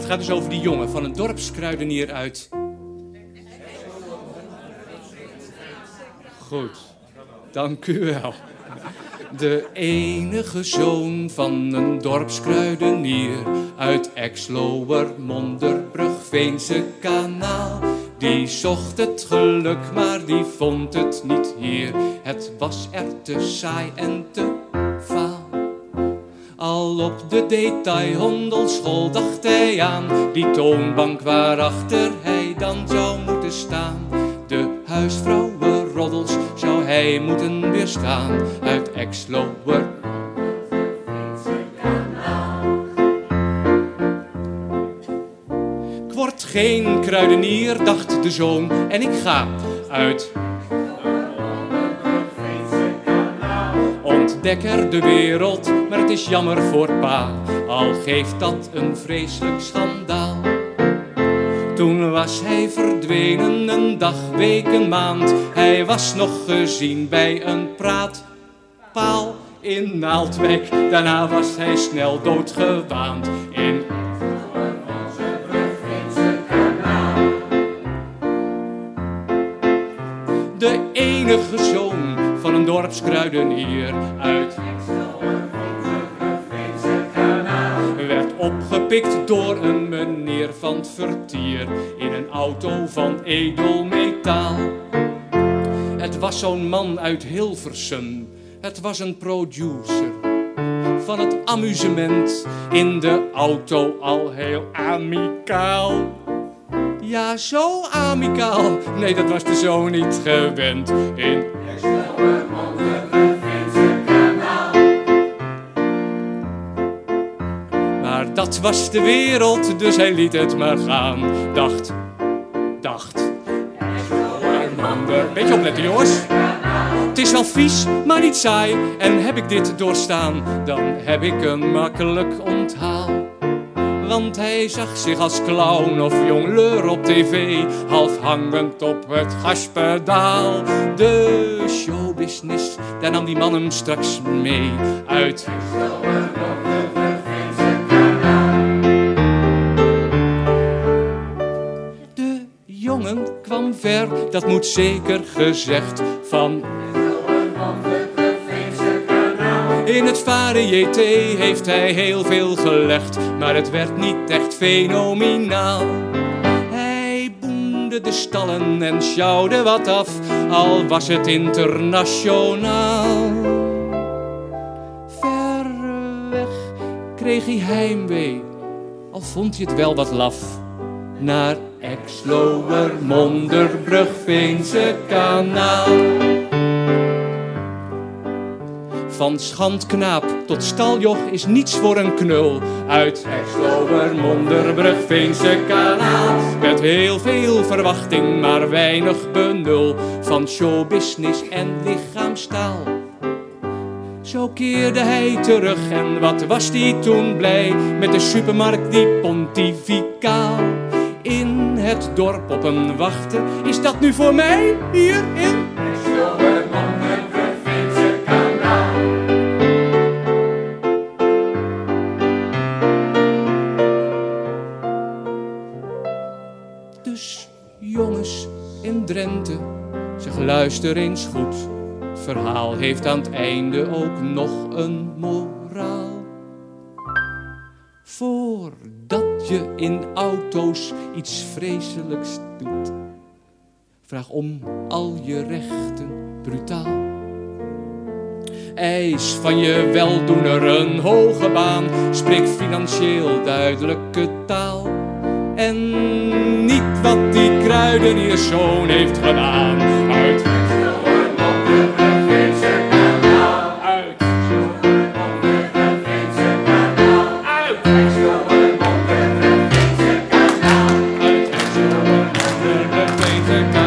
het gaat dus over die jongen van een dorpskruidenier uit... Goed, dank u wel. De enige zoon van een dorpskruidenier uit Exloërmonderbrug, Veense Kanaal. Die zocht het geluk, maar die vond het niet hier. Het was er te saai en te vaal. Al op de detailhandelschool dacht hij aan die toonbank waarachter hij dan zou moeten staan. De huisvrouwenroddels zou hij moeten weerstaan uit Exloër. Ik word geen kruidenier, dacht de zoon, en ik ga uit. Ontdek er de wereld, maar het is jammer voor pa, al geeft dat een vreselijk schandaal. Toen was hij verdwenen, een dag, week, een maand. Hij was nog gezien bij een praatpaal in Naaldwijk. Daarna was hij snel doodgewaand in de enige zoon van een dorpskruidenier uit werd opgepikt door een meneer van het vertier in een auto van edelmetaal. Het was zo'n man uit Hilversum, het was een producer van het amusement, in de auto al heel amicaal. Ja, zo amicaal, nee, dat was de zoon niet gewend in dat was de wereld, dus hij liet het maar gaan. Dacht. Beetje opletten, jongens. Het is wel vies, maar niet saai. En heb ik dit doorstaan, dan heb ik een makkelijk onthaal. Want hij zag zich als clown of jongleur op tv, half hangend op het gaspedaal. De showbusiness, daar nam die man hem straks mee uit. Kwam ver, dat moet zeker gezegd, van in het variété heeft hij heel veel gelegd, maar het werd niet echt fenomenaal. Hij boende de stallen en sjouwde wat af, al was het internationaal. Ver weg kreeg hij heimwee, al vond hij het wel wat laf, naar Exloërmonderbrug, Veense Kanaal. Van schandknaap tot staljoch is niets voor een knul. Uit Exloërmonderbrug, Veense Kanaal. Met heel veel verwachting, maar weinig benul van showbusiness en lichaamstaal. Zo keerde hij terug en wat was hij toen blij met de supermarkt die pontificaal in het dorp op hem wachten. Is dat nu voor mij hier in Exloërmonderbrug, Veense Kanaal? Dus jongens in Drenthe, zeg luister eens goed. Het verhaal heeft aan het einde ook nog een moraal. Voordat je in auto's iets vreselijks doet, vraag om al je rechten brutaal. Eis van je weldoener een hoge baan, spreek financieel duidelijke taal. En niet wat die kruidenierszoon heeft gedaan. Uit Exloërmonderbrug, Veense Kanaal. Uit Exloërmonderbrug, Veense Kanaal. Uit Exloërmonderbrug, Veense Kanaal. Uit Exloërmonderbrug, Veense Kanaal.